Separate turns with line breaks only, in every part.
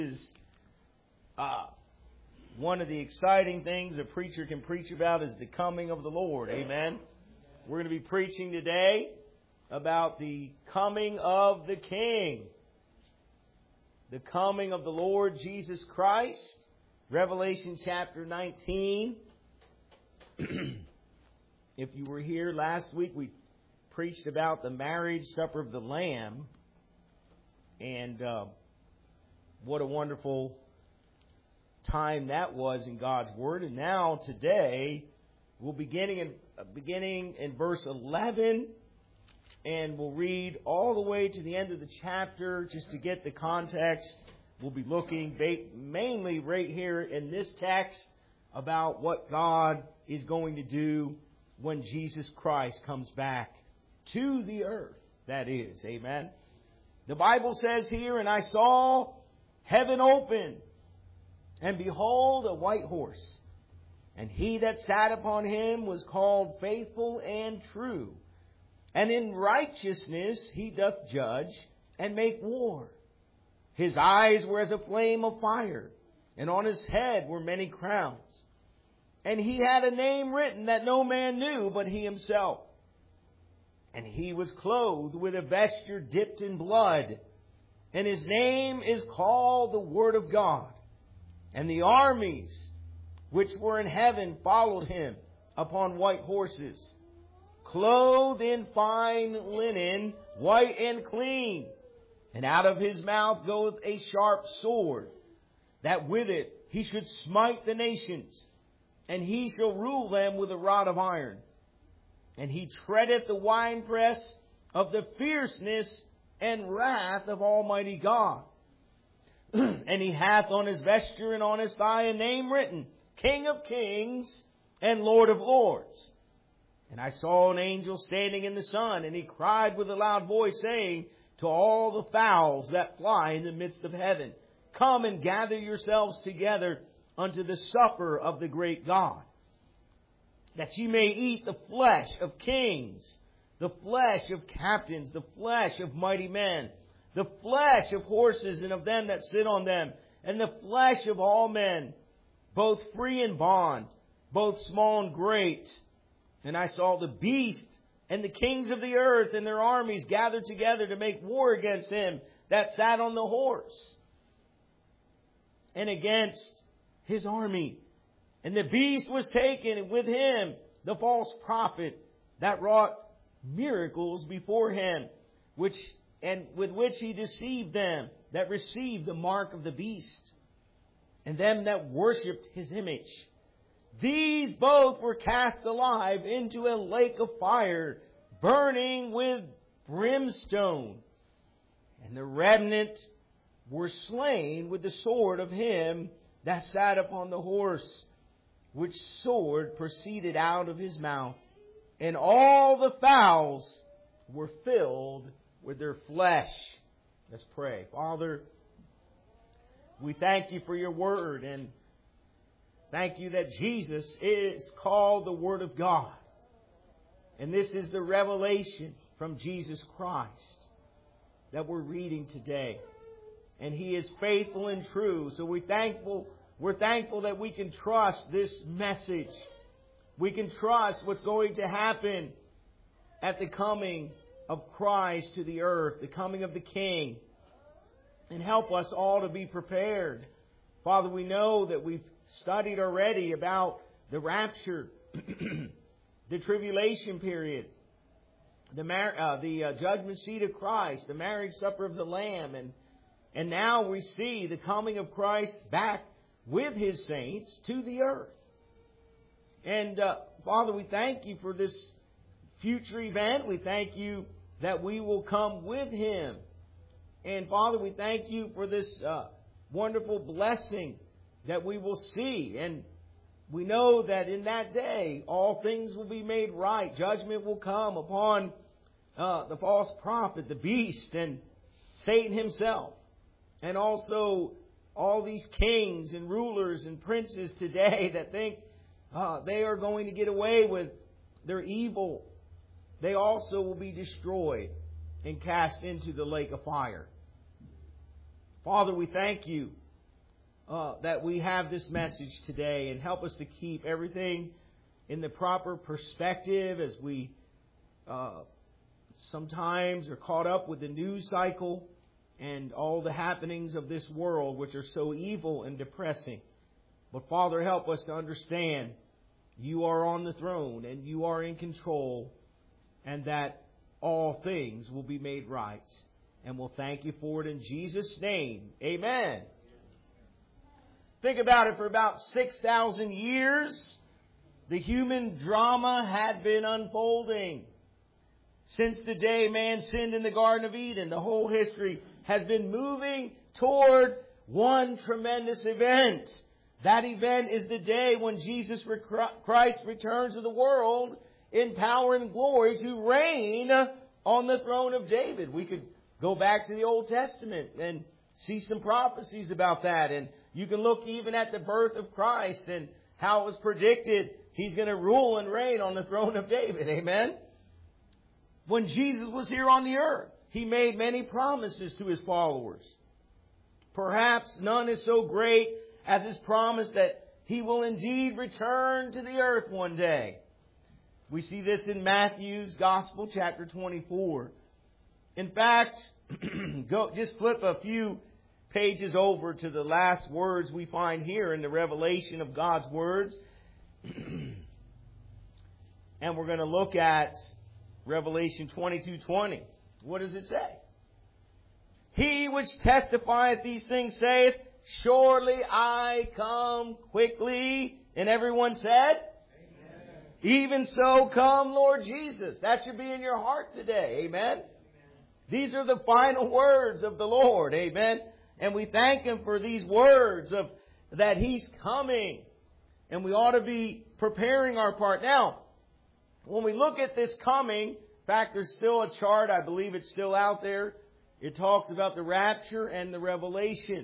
is one of the exciting things a preacher can preach about is the coming of the Lord. Amen. We're going to be preaching today about the coming of the King. The coming of the Lord Jesus Christ. Revelation chapter 19. If you were here last week, we preached about the marriage supper of the Lamb. And what a wonderful time that was in God's Word. And now, today, we'll beginning in verse 11. And we'll read all the way to the end of the chapter just to get the context. We'll be looking mainly right here in this text about what God is going to do when Jesus Christ comes back to the earth. That is, amen. The Bible says here, "And I saw heaven open, and behold, a white horse. And he that sat upon him was called Faithful and True. And in righteousness he doth judge and make war. His eyes were as a flame of fire, and on his head were many crowns. And he had a name written that no man knew but he himself. And he was clothed with a vesture dipped in blood. And his name is called the Word of God. And the armies which were in heaven followed him upon white horses, clothed in fine linen, white and clean. And out of his mouth goeth a sharp sword, that with it he should smite the nations. And he shall rule them with a rod of iron. And he treadeth the winepress of the fierceness and wrath of Almighty God. And he hath on his vesture and on his thigh a name written, King of Kings and Lord of Lords. And I saw an angel standing in the sun, and he cried with a loud voice, saying to all the fowls that fly in the midst of heaven, Come and gather yourselves together unto the supper of the great God, that ye may eat the flesh of kings, the flesh of captains, the flesh of mighty men, the flesh of horses and of them that sit on them, and the flesh of all men, both free and bond, both small and great. And I saw the beast and the kings of the earth and their armies gathered together to make war against him that sat on the horse, and against his army. And the beast was taken, and with him the false prophet that wrought miracles before him, with which he deceived them that received the mark of the beast, and them that worshipped his image. These both were cast alive into a lake of fire, burning with brimstone. And the remnant were slain with the sword of him that sat upon the horse, which sword proceeded out of his mouth. And all the fowls were filled with their flesh." Let's pray. Father, we thank you for your word, and thank you that Jesus is called the Word of God. And this is the revelation from Jesus Christ that we're reading today. And He is faithful and true. So we're thankful that we can trust this message. We can trust what's going to happen at the coming of Christ to the earth, the coming of the King. And help us all to be prepared. Father, we know that we've studied already about the rapture, the tribulation period, the judgment seat of Christ, the marriage supper of the Lamb, and now we see the coming of Christ back with His saints to the earth. And Father, we thank you for this future event. We thank you that we will come with Him. And Father, we thank you for this wonderful blessing that we will see. And we know that in that day, all things will be made right. Judgment will come upon the false prophet, the beast, and Satan himself. And also all these kings and rulers and princes today that think they are going to get away with their evil. They also will be destroyed and cast into the lake of fire. Father, we thank you that we have this message today, and help us to keep everything in the proper perspective as we sometimes are caught up with the news cycle and all the happenings of this world, which are so evil and depressing. But Father, help us to understand You are on the throne and You are in control, and that all things will be made right. And we'll thank You for it in Jesus' name. Amen. Think about it. For about 6,000 years, the human drama had been unfolding. Since the day man sinned in the Garden of Eden, the whole history has been moving toward one tremendous event. That event is the day when Jesus Christ returns to the world in power and glory to reign on the throne of David. We could go back to the Old Testament and see some prophecies about that. And you can look even at the birth of Christ and how it was predicted He's going to rule and reign on the throne of David. Amen? When Jesus was here on the earth, He made many promises to His followers. Perhaps none is so great as His promise that He will indeed return to the earth one day. We see this in Matthew's Gospel, chapter 24. In fact, just flip a few pages over to the last words we find here in the revelation of God's words. And we're going to look at Revelation 22:20. What does it say? He which testifieth these things saith, surely I come quickly. And everyone said, Amen. Even so come, Lord Jesus. That should be in your heart today. Amen. Amen. These are the final words of the Lord. Amen. And we thank Him for these words of that He's coming. And we ought to be preparing our part. Now, when we look at this coming, in fact, there's still a chart. I believe it's still out there. It talks about the rapture and the revelation.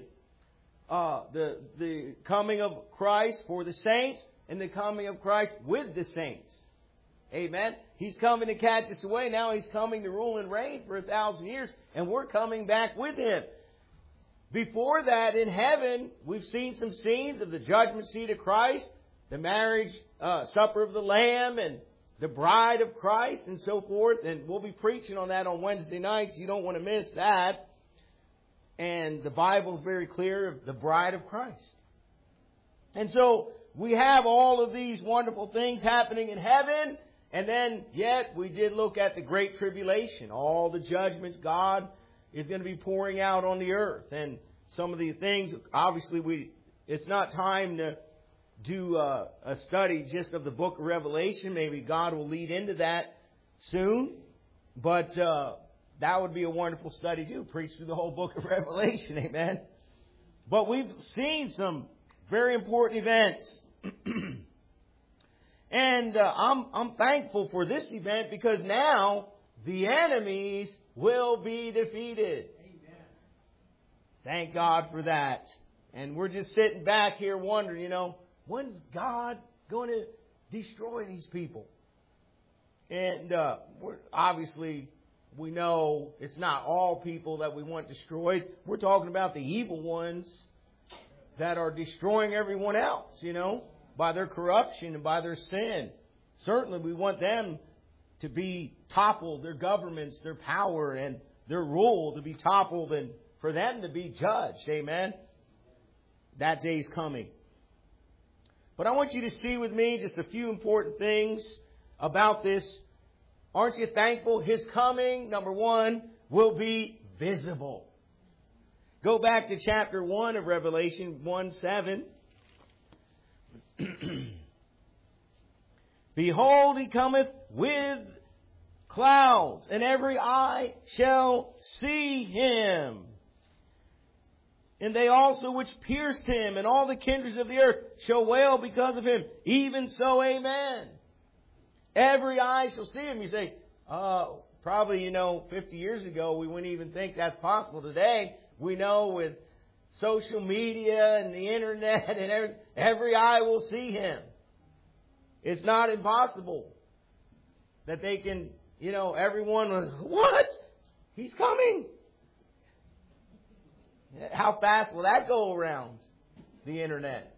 The coming of Christ for the saints and the coming of Christ with the saints. Amen. He's coming to catch us away. Now He's coming to rule and reign for 1,000 years. And we're coming back with Him. Before that, in heaven, we've seen some scenes of the judgment seat of Christ, the marriage supper of the Lamb, and the bride of Christ, and so forth. And we'll be preaching on that on Wednesday nights. You don't want to miss that. And the Bible's very clear of the bride of Christ. And so we have all of these wonderful things happening in heaven. And then yet we did look at the Great Tribulation. All the judgments God is going to be pouring out on the earth. And some of the things, obviously it's not time to do a study just of the book of Revelation. Maybe God will lead into that soon. But that would be a wonderful study too. Preach through the whole book of Revelation. Amen. But we've seen some very important events. And I'm thankful for this event because now the enemies will be defeated. Amen. Thank God for that. And we're just sitting back here wondering, when's God going to destroy these people? And we know it's not all people that we want destroyed. We're talking about the evil ones that are destroying everyone else, by their corruption and by their sin. Certainly we want them to be toppled, their governments, their power, and their rule to be toppled, and for them to be judged. Amen. That day's coming. But I want you to see with me just a few important things about this. Aren't you thankful? His coming, number one, will be visible. Go back to chapter 1 of Revelation 1:7. Behold, He cometh with clouds, and every eye shall see Him. And they also which pierced Him, and all the kindreds of the earth shall wail because of Him. Even so, amen. Every eye shall see Him. You say, probably, 50 years ago, we wouldn't even think that's possible. Today, we know with social media and the internet and every eye will see Him. It's not impossible that they can, everyone was, what? He's coming. How fast will that go around? the internet.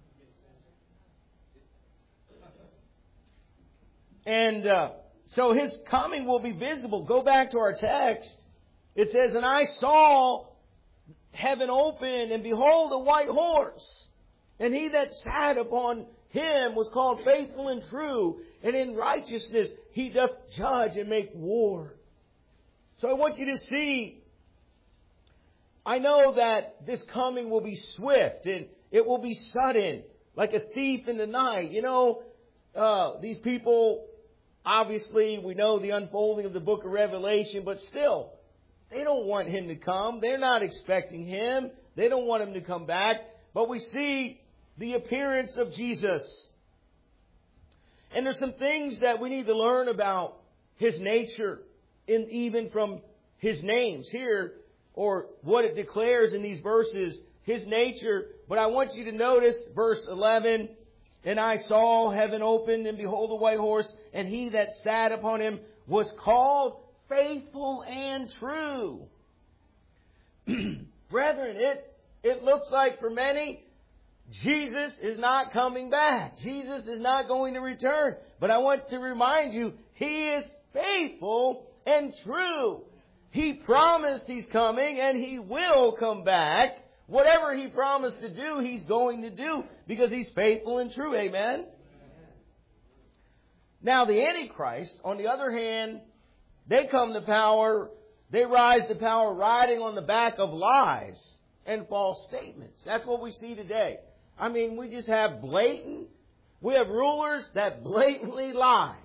And so His coming will be visible. Go back to our text. It says, and I saw heaven open, and behold, a white horse. And he that sat upon him was called Faithful and True. And in righteousness he doth judge and make war. So I want you to see, I know that this coming will be swift and it will be sudden, like a thief in the night. You know, these people, obviously, we know the unfolding of the book of Revelation, but still, they don't want Him to come. They're not expecting Him. They don't want Him to come back. But we see the appearance of Jesus. And there's some things that we need to learn about His nature, even from His names here, or what it declares in these verses, His nature. But I want you to notice verse 11, and I saw heaven opened, and behold, a white horse, and he that sat upon him was called Faithful and True. Brethren, it looks like for many, Jesus is not coming back. Jesus is not going to return. But I want to remind you, He is faithful and true. He promised He's coming, and He will come back. Whatever He promised to do, He's going to do, because He's faithful and true. Amen? Now, the Antichrist, on the other hand, they come to power, they rise to power riding on the back of lies and false statements. That's what we see today. I mean, we just have we have rulers that blatantly lie.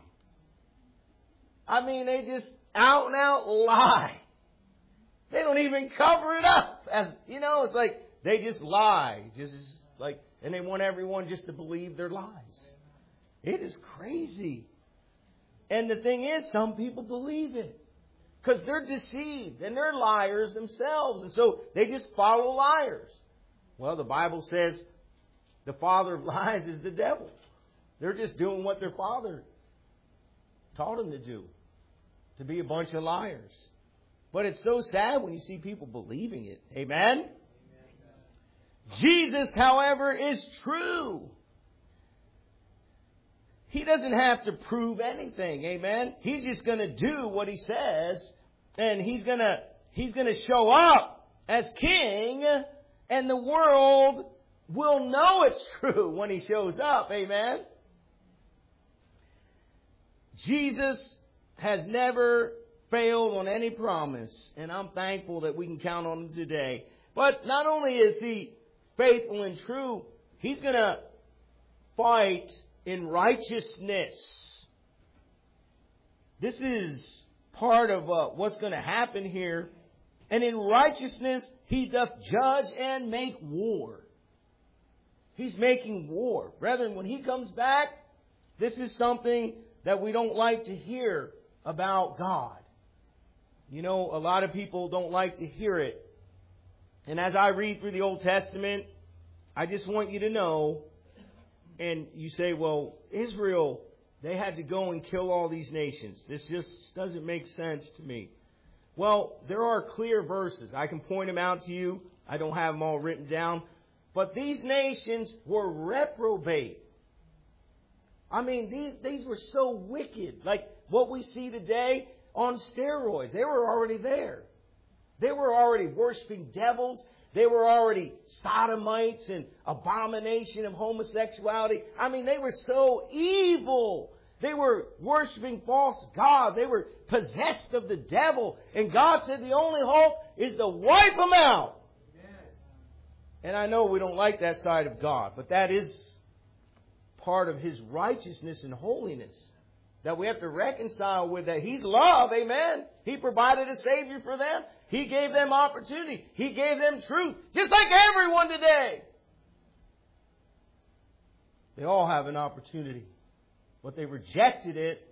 I mean, they just out and out lie. They don't even cover it up. It's like they just lie. And they want everyone just to believe their lies. It is crazy. And the thing is, some people believe it. Because they're deceived and they're liars themselves. And so they just follow liars. Well, the Bible says the father of lies is the devil. They're just doing what their father taught them to do. To be a bunch of liars. But it's so sad when you see people believing it. Amen? Amen. Jesus, however, is true. He doesn't have to prove anything. Amen? He's just going to do what He says. And He's going to show up as King. And the world will know it's true when He shows up. Amen? Jesus has never failed on any promise. And I'm thankful that we can count on Him today. But not only is He faithful and true, He's going to fight in righteousness. This is part of what's going to happen here. And in righteousness, He doth judge and make war. He's making war. Brethren, when He comes back, this is something that we don't like to hear about God. You know, a lot of people don't like to hear it. And as I read through the Old Testament, I just want you to know, and you say, well, Israel, they had to go and kill all these nations. This just doesn't make sense to me. Well, there are clear verses. I can point them out to you. I don't have them all written down. But these nations were reprobate. I mean, these were so wicked. Like what we see today on steroids. They were already there. They were already worshiping devils. They were already sodomites and abomination of homosexuality. I mean, they were so evil. They were worshiping false gods. They were possessed of the devil. And God said the only hope is to wipe them out. Amen. And I know we don't like that side of God, but that is part of His righteousness and holiness that we have to reconcile with, that He's love. Amen. He provided a Savior for them. He gave them opportunity. He gave them truth. Just like everyone today. They all have an opportunity. But they rejected it.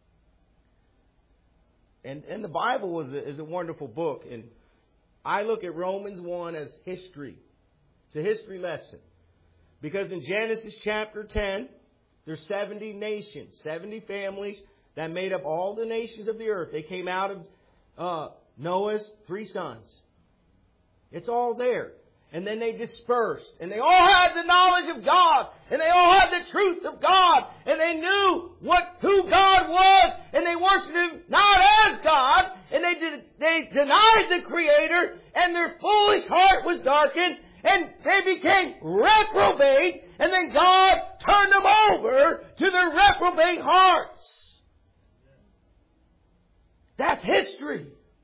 And the Bible is a wonderful book. And I look at Romans 1 as history. It's a history lesson. Because in Genesis chapter 10, there's 70 nations, 70 families that made up all the nations of the earth. They came out of Noah's 3 sons. It's all there. And then they dispersed. And they all had the knowledge of God. And they all had the truth of God. And they knew who God was. And they worshiped Him not as God. And they denied the Creator. And their foolish heart was darkened. And they became reprobate. And then God turned them over to their reprobate hearts. That's history.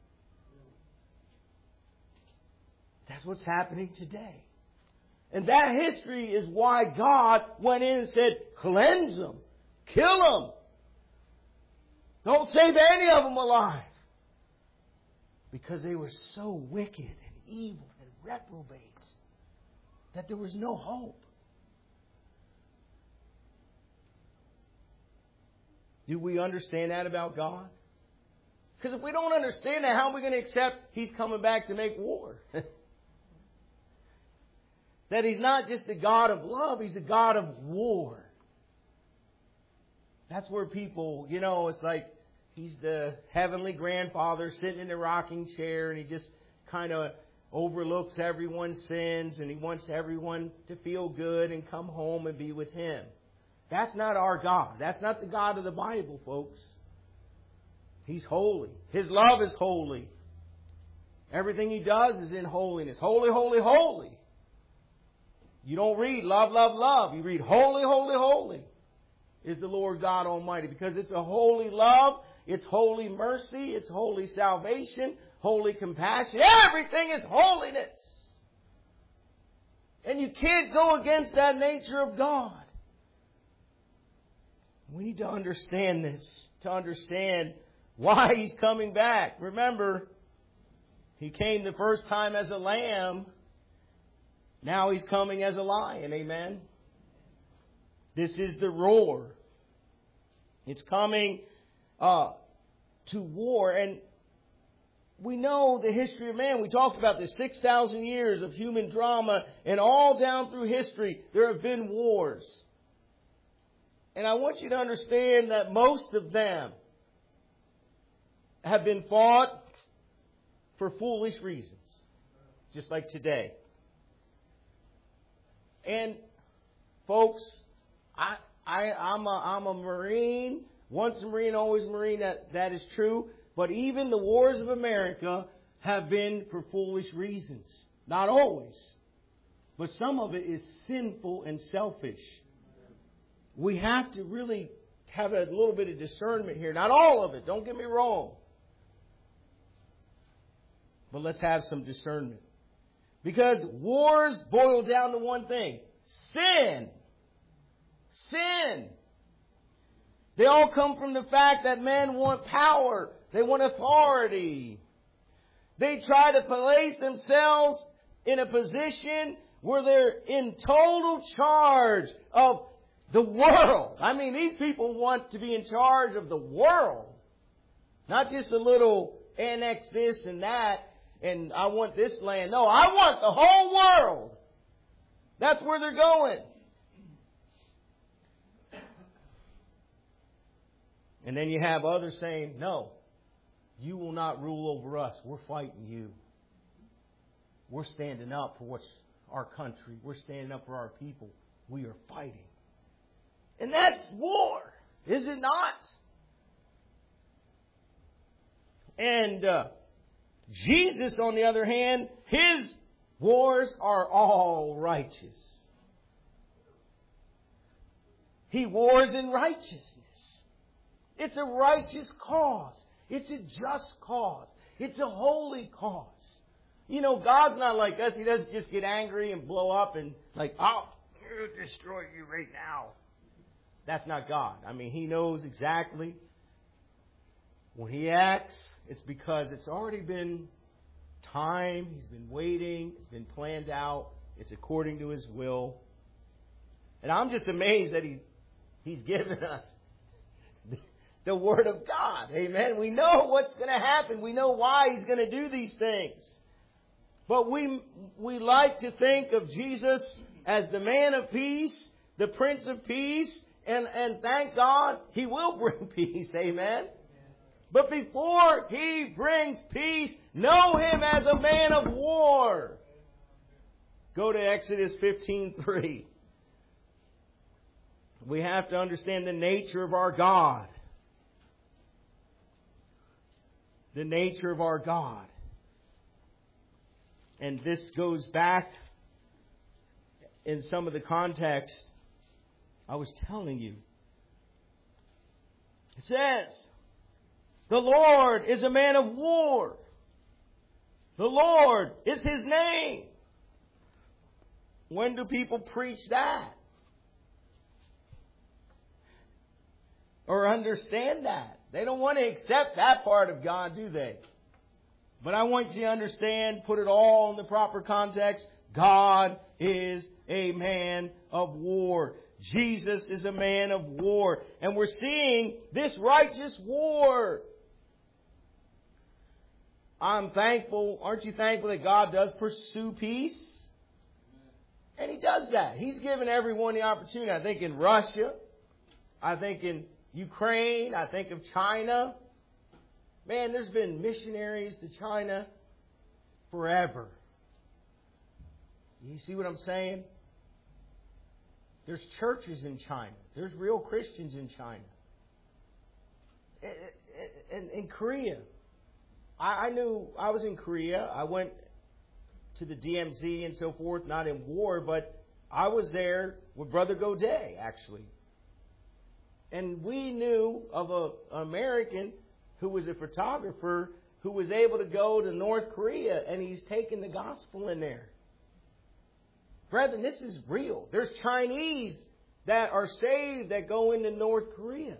That's what's happening today. And that history is why God went in and said, cleanse them. Kill them. Don't save any of them alive. Because they were so wicked and evil and reprobate that there was no hope. Do we understand that about God? Because if we don't understand that, how are we going to accept He's coming back to make war? That He's not just a God of love, He's a God of war. That's where people, it's like He's the heavenly grandfather sitting in the rocking chair and He just kind of overlooks everyone's sins and He wants everyone to feel good and come home and be with Him. That's not our God. That's not the God of the Bible, folks. He's holy. His love is holy. Everything He does is in holiness. Holy, holy, holy. You don't read love, love, love. You read holy, holy, holy is the Lord God Almighty. Because it's a holy love. It's holy mercy. It's holy salvation. Holy compassion. Everything is holiness. And you can't go against that nature of God. We need to understand this. To understand why He's coming back. Remember, He came the first time as a lamb. Now He's coming as a lion. Amen. This is the roar. It's coming to war. And we know the history of man. We talked about this 6,000 years of human drama. And all down through history, there have been wars. And I want you to understand that most of them have been fought for foolish reasons. Just like today. And folks, I'm a Marine. Once a Marine, always a Marine. That is true. But even the wars of America have been for foolish reasons. Not always. But some of it is sinful and selfish. We have to really have a little bit of discernment here. Not all of it. Don't get me wrong. But let's have some discernment. Because wars boil down to one thing. Sin. Sin. They all come from the fact that men want power. They want authority. They try to place themselves in a position where they're in total charge of the world. I mean, these people want to be in charge of the world. Not just a little annex this and that. And I want this land. No, I want the whole world. That's where they're going. And then you have others saying, no, you will not rule over us. We're fighting you. We're standing up for what's our country. We're standing up for our people. We are fighting. And that's war, is it not? And Jesus, on the other hand, His wars are all righteous. He wars in righteousness. It's a righteous cause. It's a just cause. It's a holy cause. God's not like us. He doesn't just get angry and blow up and like, I'll destroy you right now. That's not God. I mean, He knows exactly when He acts. It's because it's already been time. He's been waiting. It's been planned out. It's according to His will. And I'm just amazed that He's given us the Word of God. Amen. We know what's going to happen. We know why He's going to do these things. But we like to think of Jesus as the man of peace, the Prince of Peace, and thank God He will bring peace. Amen. But before He brings peace, know Him as a man of war. Go to Exodus 15:3. We have to understand the nature of our God. The nature of our God. And this goes back in some of the context I was telling you. It says, the Lord is a man of war. The Lord is His name. When do people preach that? Or understand that? They don't want to accept that part of God, do they? But I want you to understand, put it all in the proper context. God is a man of war. Jesus is a man of war. And we're seeing this righteous war. I'm thankful. Aren't you thankful that God does pursue peace? And He does that. He's given everyone the opportunity. I think in Russia. I think in Ukraine. I think of China. Man, there's been missionaries to China forever. You see what I'm saying? There's churches in China. There's real Christians in China. In Korea. I knew I was in Korea. I went to the DMZ and so forth, not in war, but I was there with Brother Godet, actually. And we knew of an American who was a photographer who was able to go to North Korea, and he's taking the gospel in there. Brethren, this is real. There's Chinese that are saved that go into North Korea.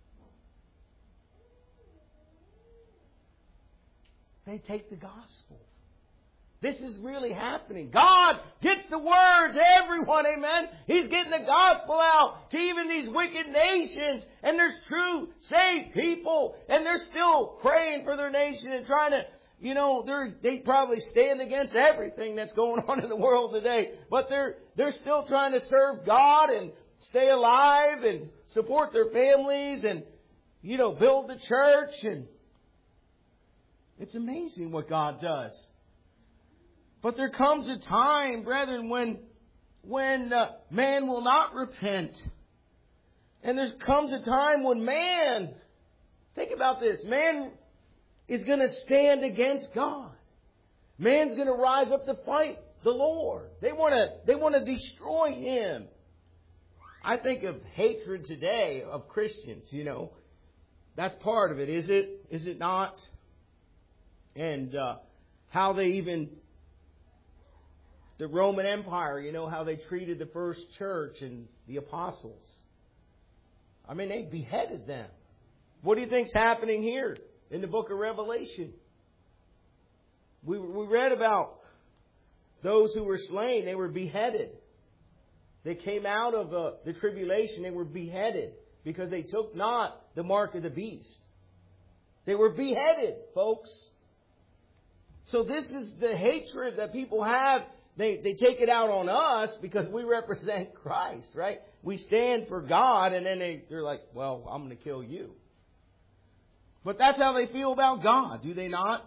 They take the gospel. This is really happening. God gets the word to everyone, amen? He's getting the gospel out to even these wicked nations. And there's true, saved people. And they're still praying for their nation and trying to, they probably stand against everything that's going on in the world today. But they're still trying to serve God and stay alive and support their families and, build the church. And it's amazing what God does. But there comes a time, brethren, when man will not repent. And there comes a time when man, think about this, man is going to stand against God. Man's going to rise up to fight the Lord. They want to destroy Him. I think of hatred today of Christians, That's part of it, is it? Is it not? And how they even... The Roman Empire, how they treated the first church and the apostles. I mean, they beheaded them. What do you think's happening here in the book of Revelation? We read about those who were slain. They were beheaded. They came out of the tribulation. They were beheaded because they took not the mark of the beast. They were beheaded, folks. So this is the hatred that people have. They take it out on us because we represent Christ, right? We stand for God, and then they're like, well, I'm going to kill you. But that's how they feel about God, do they not?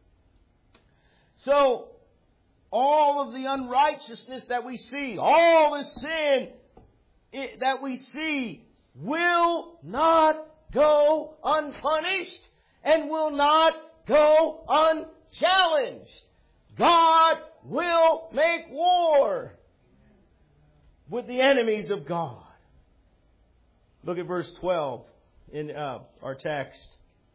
So, all of the unrighteousness that we see, all the sin that we see will not go unpunished and will not go unchallenged. God will make war with the enemies of God. Look at verse 12 in our text.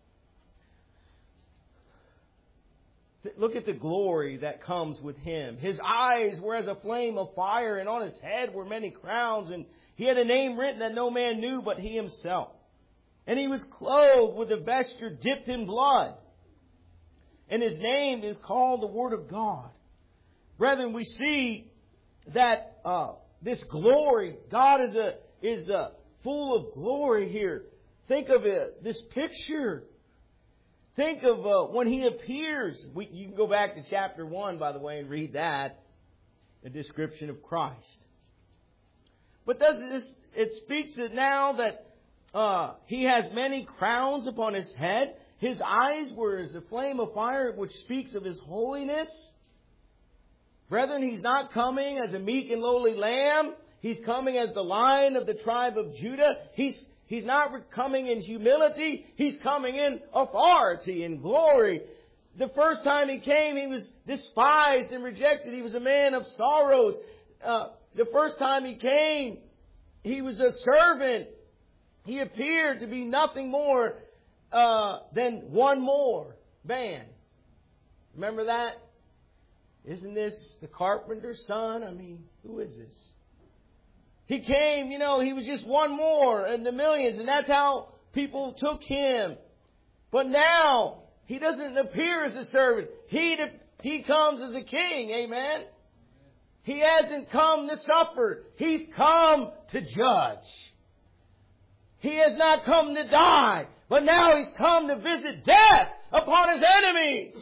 Look at the glory that comes with Him. His eyes were as a flame of fire, and on His head were many crowns, and He had a name written that no man knew but He Himself. And He was clothed with a vesture dipped in blood. And His name is called the Word of God. Brethren, we see that this glory, God is full of glory here. Think of it, this picture. Think of when He appears. You can go back to chapter 1, by the way, and read that, a description of Christ. But it speaks it now that He has many crowns upon His head. His eyes were as a flame of fire, which speaks of His holiness. Brethren, He's not coming as a meek and lowly lamb. He's coming as the Lion of the tribe of Judah. He's not coming in humility. He's coming in authority and glory. The first time He came, He was despised and rejected. He was a man of sorrows. The first time He came, He was a servant. He appeared to be nothing more than one more man. Remember that? Isn't this the carpenter's son? I mean, who is this? He came, He was just one more in the millions, and that's how people took Him. But now, He doesn't appear as a servant. He comes as a king, amen? He hasn't come to suffer. He's come to judge. He has not come to die, but now He's come to visit death upon His enemies.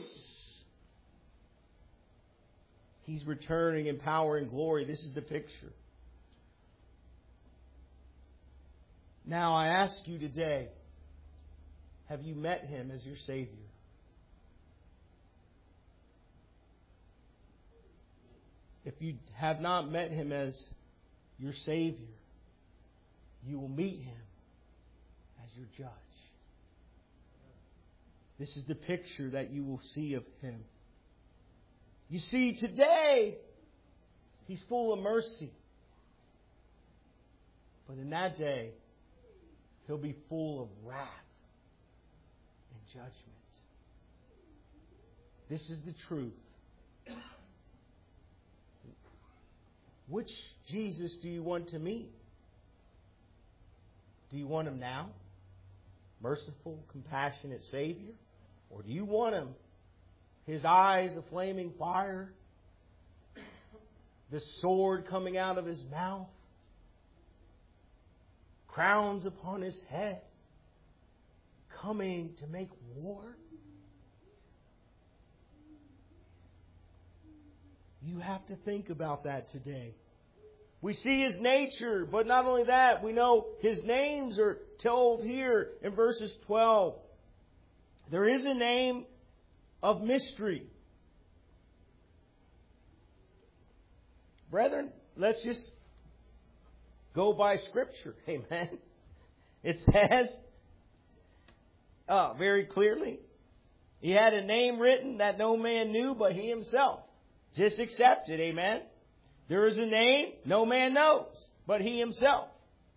He's returning in power and glory. This is the picture. Now I ask you today, have you met Him as your Savior? If you have not met Him as your Savior, you will meet Him as your judge. This is the picture that you will see of Him. You see, today, He's full of mercy. But in that day, He'll be full of wrath and judgment. This is the truth. Which Jesus do you want to meet? Do you want Him now? Merciful, compassionate Savior? Or do you want Him? His eyes a flaming fire? The sword coming out of His mouth? Crowns upon His head? Coming to make war? You have to think about that today. We see His nature, but not only that, we know His names are told here in verses 12. There is a name of mystery. Brethren, let's just go by Scripture. Amen. It says very clearly, He had a name written that no man knew but He Himself. Just accept it. Amen. There is a name no man knows but He Himself.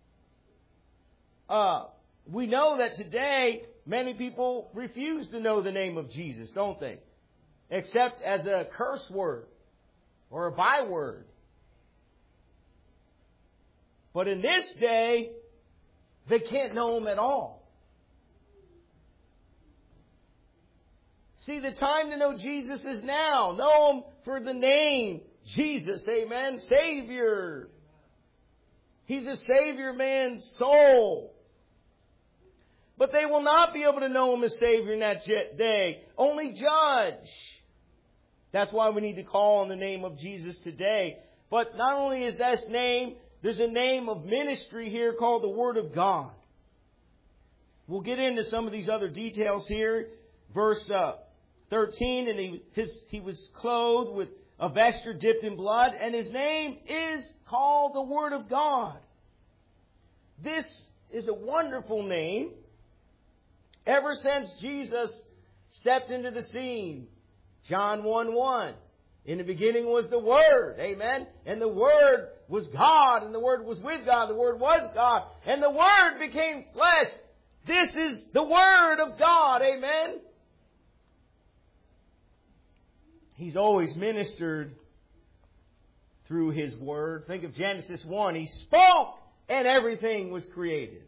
We know that today many people refuse to know the name of Jesus, don't they? Except as a curse word or a byword. But in this day, they can't know Him at all. See, the time to know Jesus is now. Know Him for the name Jesus, amen, Savior. He's a Savior man's soul. But they will not be able to know Him as Savior in that day. Only judge. That's why we need to call on the name of Jesus today. But not only is that name, there's a name of ministry here called the Word of God. We'll get into some of these other details here. Verse 13, and he was clothed with a vesture dipped in blood, and His name is called the Word of God. This is a wonderful name. Ever since Jesus stepped into the scene, John 1:1, in the beginning was the Word, amen, and the Word was God, and the Word was with God, the Word was God, and the Word became flesh. This is the Word of God, amen. He's always ministered through His Word. Think of Genesis 1. He spoke and everything was created.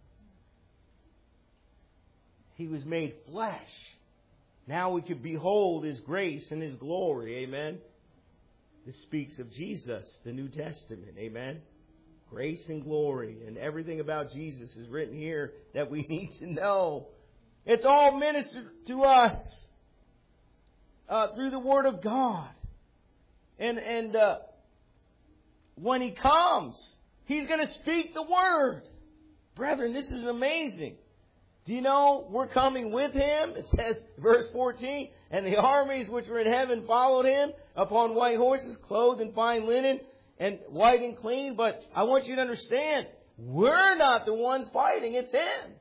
He was made flesh. Now we could behold His grace and His glory. Amen. This speaks of Jesus, the New Testament. Amen. Grace and glory. And everything about Jesus is written here that we need to know. It's all ministered to us through the Word of God. And when He comes, He's going to speak the Word. Brethren, this is amazing. Do you know we're coming with Him? It says, verse 14, and the armies which were in heaven followed Him upon white horses, clothed in fine linen, and white and clean. But I want you to understand, we're not the ones fighting, it's Him.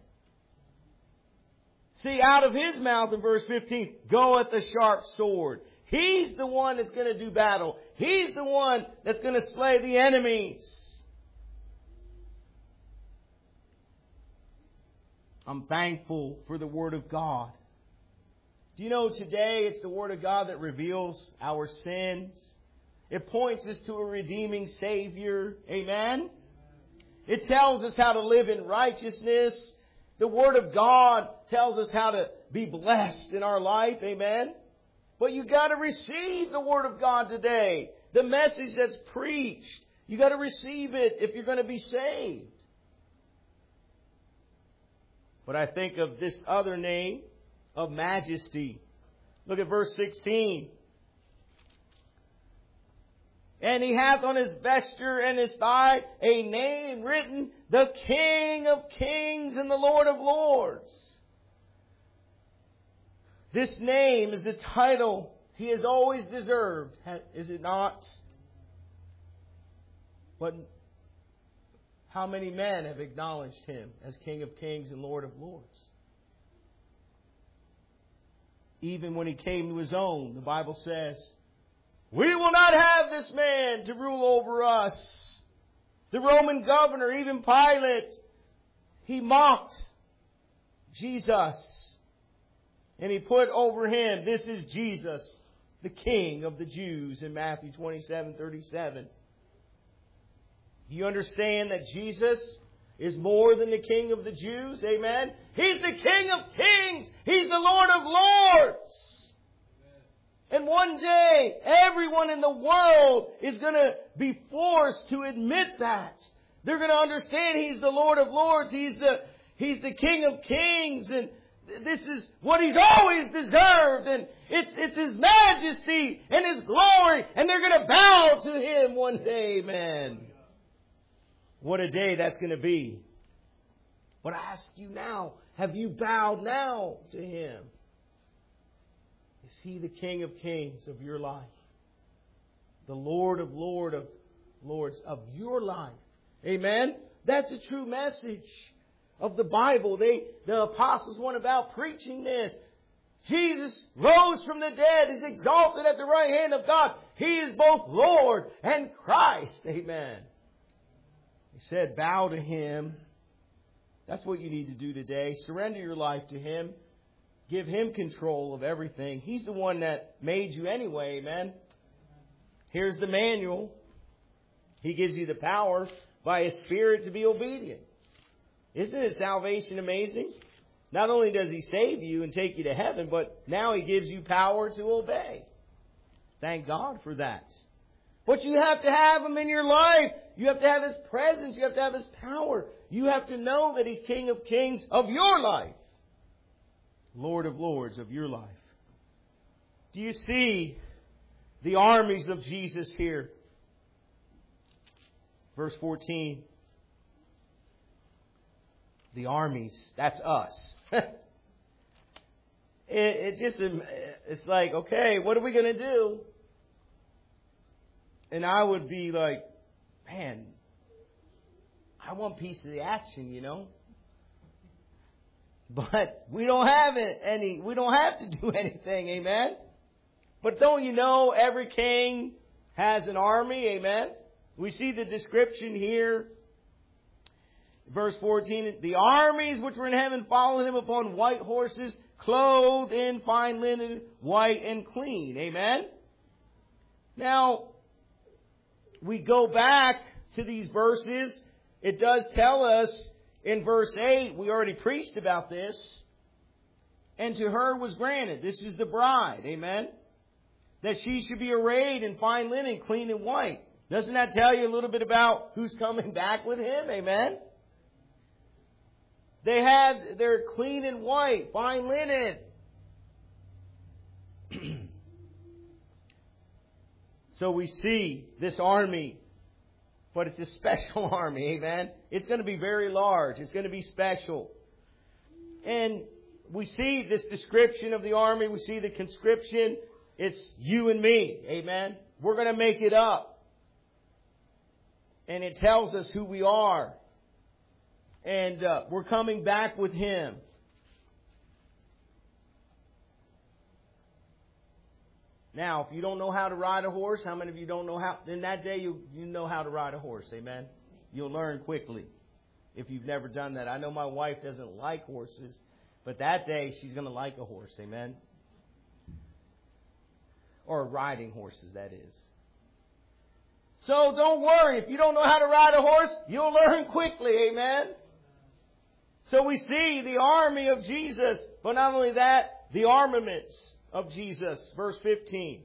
See, out of His mouth in verse 15, goeth the sharp sword. He's the one that's going to do battle. He's the one that's going to slay the enemies. I'm thankful for the Word of God. Do you know today it's the Word of God that reveals our sins? It points us to a redeeming Savior. Amen? It tells us how to live in righteousness. The Word of God tells us how to be blessed in our life. Amen? But you got to receive the Word of God today. The message that's preached. You got to receive it if you're going to be saved. But I think of this other name of majesty. Look at verse 16. And He hath on His vesture and His thigh a name written, the King of Kings and the Lord of Lords. This name is a title He has always deserved, is it not? But how many men have acknowledged Him as King of Kings and Lord of Lords? Even when He came to His own, the Bible says, we will not have this man to rule over us. The Roman governor, even Pilate, he mocked Jesus. And he put over Him, this is Jesus, the King of the Jews, in Matthew 27:37. Do you understand that Jesus is more than the King of the Jews? Amen? He's the King of Kings. He's the Lord of Lords. And one day, everyone in the world is going to be forced to admit that. They're going to understand He's the Lord of Lords. He's the King of Kings. And this is what He's always deserved. And it's His majesty and His glory. And they're going to bow to Him one day. Amen. What a day that's going to be. But I ask you now, have you bowed now to Him? Is He the King of Kings of your life? The Lord of Lords of your life? Amen? That's a true message of the Bible. The apostles went about preaching this. Jesus rose from the dead, is exalted at the right hand of God. He is both Lord and Christ. Amen. He said, bow to Him. That's what you need to do today. Surrender your life to Him. Give Him control of everything. He's the one that made you anyway, amen? Here's the manual. He gives you the power by His Spirit to be obedient. Isn't His salvation amazing? Not only does He save you and take you to heaven, but now He gives you power to obey. Thank God for that. But you have to have Him in your life. You have to have His presence. You have to have His power. You have to know that He's King of Kings of your life. Lord of Lords of your life. Do you see the armies of Jesus here? Verse 14. The armies, that's us. It's like, okay, what are we going to do? And I would be like, man, I want a piece of the action, you know. But we don't have we don't have to do anything, amen? But don't you know every king has an army, amen? We see the description here. Verse 14, the armies which were in heaven followed Him upon white horses, clothed in fine linen, white and clean, amen? Now, we go back to these verses. It does tell us in verse 8, we already preached about this. And to her was granted, this is the bride, amen, that she should be arrayed in fine linen, clean and white. Doesn't that tell you a little bit about who's coming back with Him, amen? They're clean and white, fine linen. So we see this army. But it's a special army, amen? It's going to be very large. It's going to be special. And we see this description of the army. We see the conscription. It's you and me. Amen. We're going to make it up. And it tells us who we are. And we're coming back with Him. Now, if you don't know how to ride a horse, how many of you don't know how? Then that day you know how to ride a horse. Amen. You'll learn quickly if you've never done that. I know my wife doesn't like horses, but that day she's going to like a horse. Amen. Or riding horses, that is. So don't worry. If you don't know how to ride a horse, you'll learn quickly. Amen. So we see the army of Jesus, but not only that, the armaments of Jesus. Verse 15.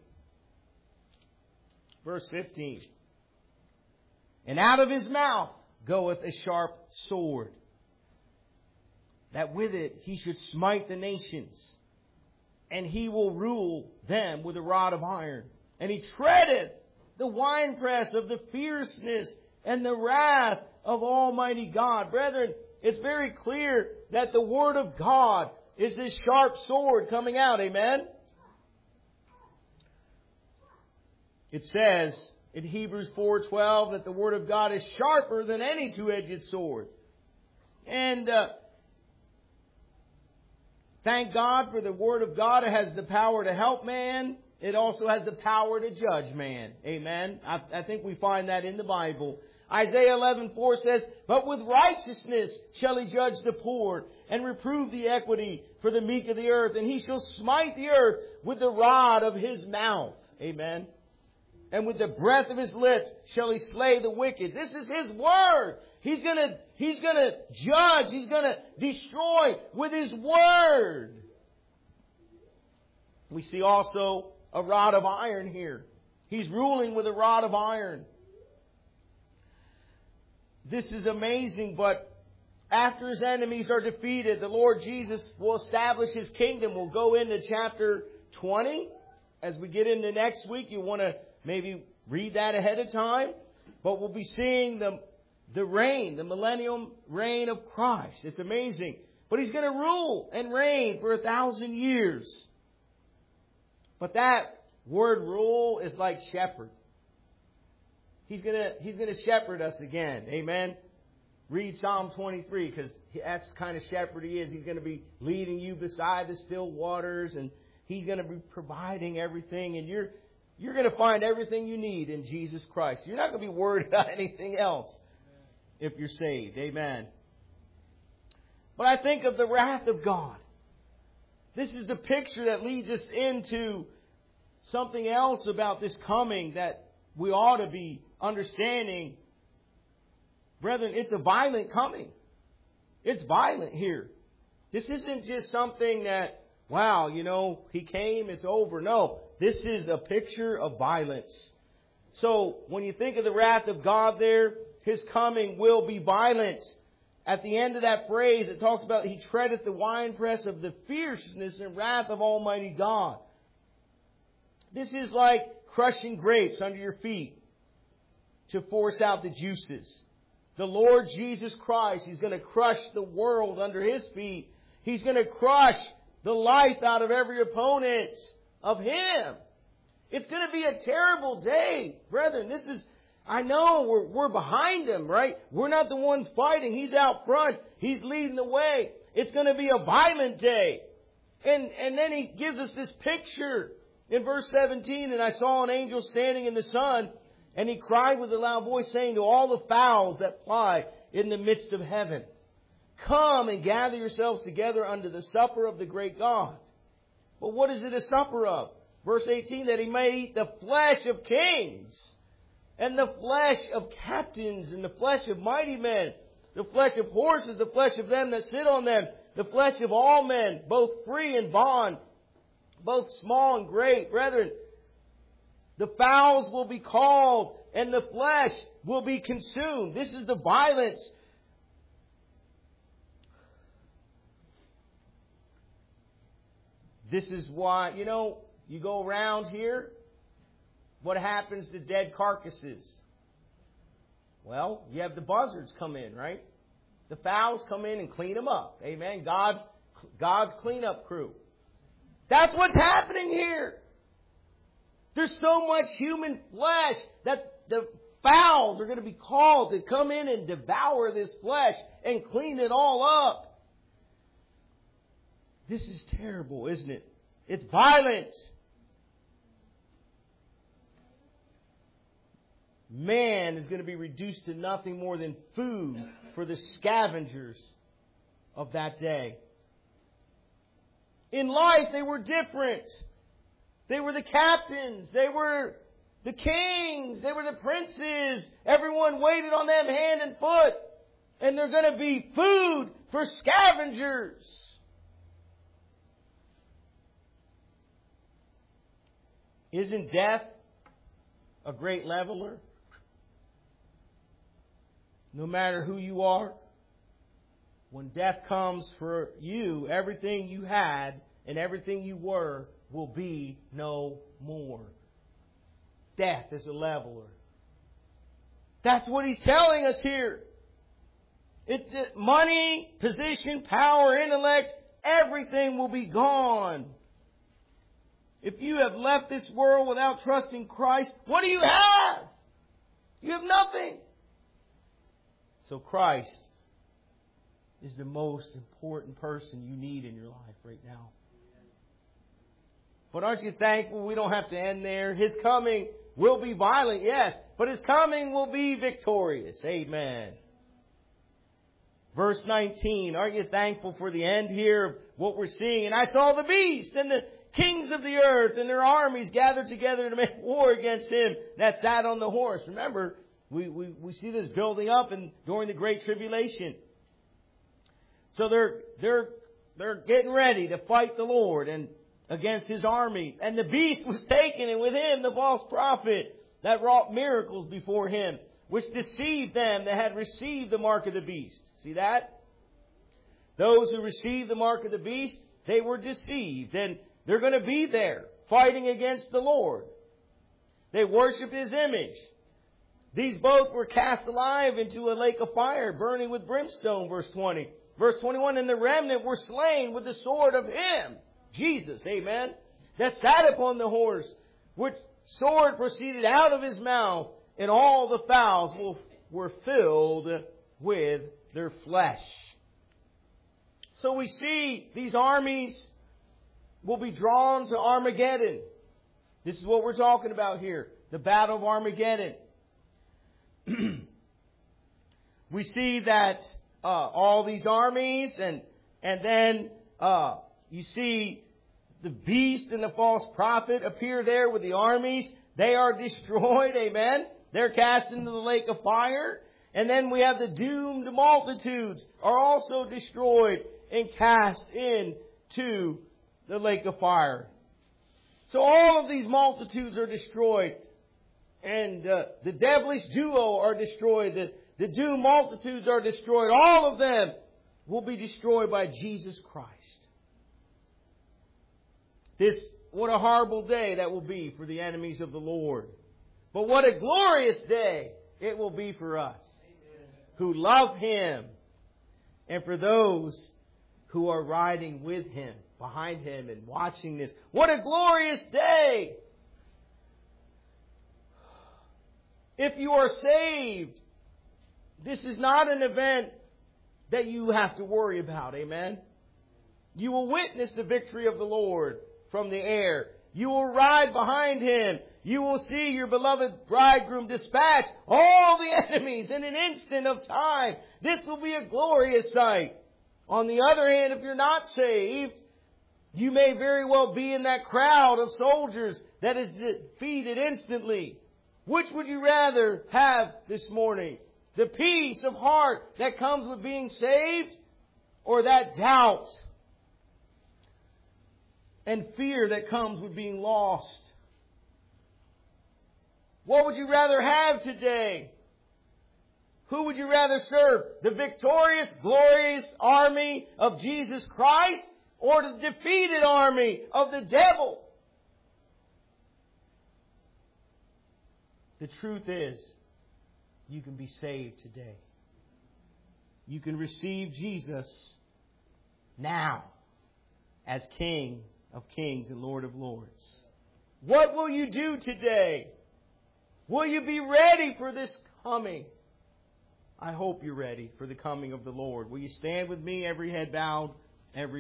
Verse 15. And out of His mouth goeth a sharp sword, that with it He should smite the nations, and He will rule them with a rod of iron. And He treadeth the winepress of the fierceness and the wrath of Almighty God. Brethren, it's very clear that the Word of God is this sharp sword coming out. Amen? It says in Hebrews 4:12 that the Word of God is sharper than any two-edged sword. And thank God for the Word of God. It has the power to help man. It also has the power to judge man. Amen. I think we find that in the Bible. Isaiah 11:4 says, but with righteousness shall He judge the poor, and reprove the equity for the meek of the earth. And He shall smite the earth with the rod of His mouth. Amen. And with the breath of His lips shall He slay the wicked. This is His word. He's gonna judge. He's gonna destroy with His word. We see also a rod of iron here. He's ruling with a rod of iron. This is amazing, but after His enemies are defeated, the Lord Jesus will establish His kingdom. We'll go into chapter 20. As we get into next week, you want to maybe read that ahead of time. But we'll be seeing the reign, the millennium reign of Christ. It's amazing. But He's going to rule and reign for 1,000 years. But that word rule is like shepherd. He's gonna shepherd us again. Amen. Read Psalm 23, because that's the kind of shepherd He is. He's going to be leading you beside the still waters, and He's going to be providing everything, and you're going to find everything you need in Jesus Christ. You're not going to be worried about anything else if you're saved. Amen. But I think of the wrath of God. This is the picture that leads us into something else about this coming that we ought to be understanding. Brethren, it's a violent coming. It's violent here. This isn't just something that, wow, He came, it's over. No, this is a picture of violence. So when you think of the wrath of God there, His coming will be violent. At the end of that phrase, it talks about He treadeth the winepress of the fierceness and wrath of Almighty God. This is like crushing grapes under your feet to force out the juices. The Lord Jesus Christ, He's going to crush the world under His feet. He's going to crush the life out of every opponent of Him. It's going to be a terrible day. Brethren, I know we're behind Him, right? We're not the ones fighting. He's out front. He's leading the way. It's going to be a violent day. And then He gives us this picture in verse 17. And I saw an angel standing in the sun, and he cried with a loud voice, saying to all the fowls that fly in the midst of heaven, come and gather yourselves together unto the supper of the great God. But what is it a supper of? Verse 18, that He may eat the flesh of kings, and the flesh of captains, and the flesh of mighty men, the flesh of horses, the flesh of them that sit on them, the flesh of all men, both free and bond, both small and great. Brethren, the fowls will be called, and the flesh will be consumed. This is the violence. This is why, you go around here, what happens to dead carcasses? Well, you have the buzzards come in, right? The fowls come in and clean them up. Amen. God God's cleanup crew. That's what's happening here. There's so much human flesh that the fowls are going to be called to come in and devour this flesh and clean it all up. This is terrible, isn't it? It's violent. Man is going to be reduced to nothing more than food for the scavengers of that day. In life, they were different. They were the captains. They were the kings. They were the princes. Everyone waited on them hand and foot. And they're going to be food for scavengers. Isn't death a great leveler? No matter who you are, when death comes for you, everything you had and everything you were will be no more. Death is a leveler. That's what he's telling us here. Money, position, power, intellect, everything will be gone. If you have left this world without trusting Christ, what do you have? You have nothing. So Christ is the most important person you need in your life right now. But aren't you thankful we don't have to end there? His coming will be violent, yes, but His coming will be victorious. Amen. Verse 19, aren't you thankful for the end here of what we're seeing? And I saw the beast and the kings of the earth and their armies gathered together to make war against Him that sat on the horse. Remember, we see this building up during the Great Tribulation. So they're getting ready to fight the Lord and against His army. And the beast was taken, and with him the false prophet that wrought miracles before Him, which deceived them that had received the mark of the beast. See that? Those who received the mark of the beast, they were deceived. And they're going to be there fighting against the Lord. They worship His image. These both were cast alive into a lake of fire, burning with brimstone, verse 20. Verse 21, and the remnant were slain with the sword of Him, Jesus, amen, that sat upon the horse, which sword proceeded out of His mouth, and all the fowls were filled with their flesh. So we see these armies will be drawn to Armageddon. This is what we're talking about here, the Battle of Armageddon. We see that all these armies and then you see the beast and the false prophet appear there with the armies. They are destroyed, amen. They're cast into the lake of fire. And then we have the doomed multitudes are also destroyed and cast into the lake of fire. So all of these multitudes are destroyed. And the devilish duo are destroyed. The doomed multitudes are destroyed. All of them will be destroyed by Jesus Christ. What a horrible day that will be for the enemies of the Lord. But what a glorious day it will be for us who love Him and for those who are riding with Him, behind Him and watching this. What a glorious day! If you are saved, this is not an event that you have to worry about. Amen? You will witness the victory of the Lord from the air. You will ride behind Him. You will see your beloved bridegroom dispatch all the enemies in an instant of time. This will be a glorious sight. On the other hand, if you're not saved, you may very well be in that crowd of soldiers that is defeated instantly. Which would you rather have this morning? The peace of heart that comes with being saved, or that doubt and fear that comes with being lost? What would you rather have today? Who would you rather serve? The victorious, glorious army of Jesus Christ, or the defeated army of the devil? The truth is, you can be saved today. You can receive Jesus now. as King of Kings and Lord of Lords. What will you do today? Will you be ready for this coming? I hope you're ready for the coming of the Lord. Will you stand with me, every head bowed, every